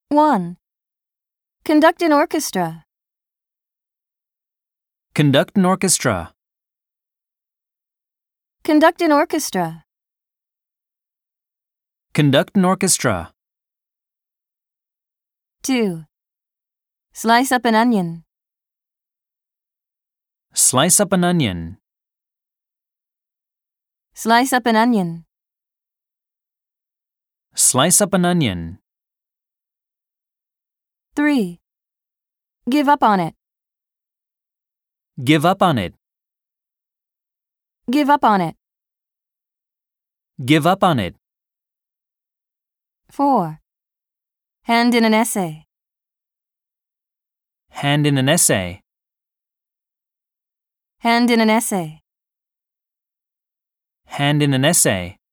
1. Conduct an orchestra. Conduct an orchestra. Conduct an orchestra. Conduct an orchestra. 2. Slice up an onion. Slice up an onion. Slice up an onion. Slice up an onion. 3. Give up on it. Give up on it. Give up on it. Give up on it. 4. Hand in an essay. Hand in an essay. Hand in an essay. Hand in an essay.